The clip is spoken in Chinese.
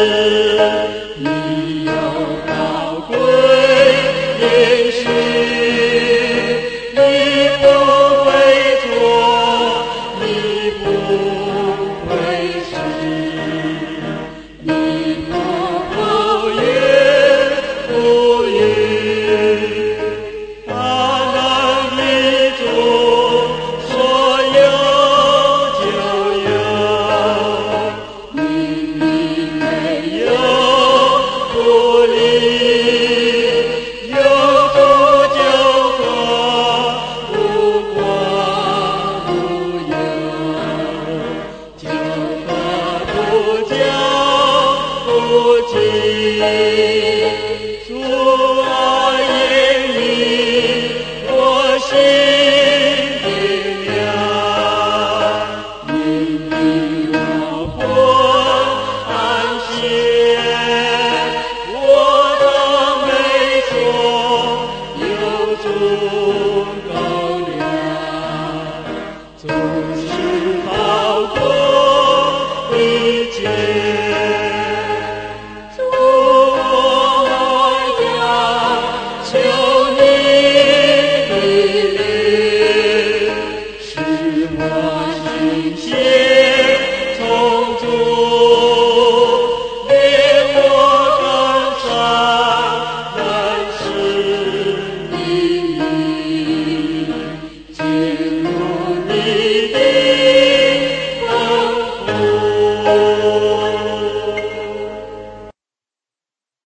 你有宝贵应许，你不会错，你不会失，你不言不语，他能一做所有就有，你没有不理，有足就可，无过无有，就可不叫不尽。主啊，因你我心明亮，因你我魂安歇，我的美所有足够了，总是好过一切。主，我要求你的灵，使我心血充足，令我更深认识你，进入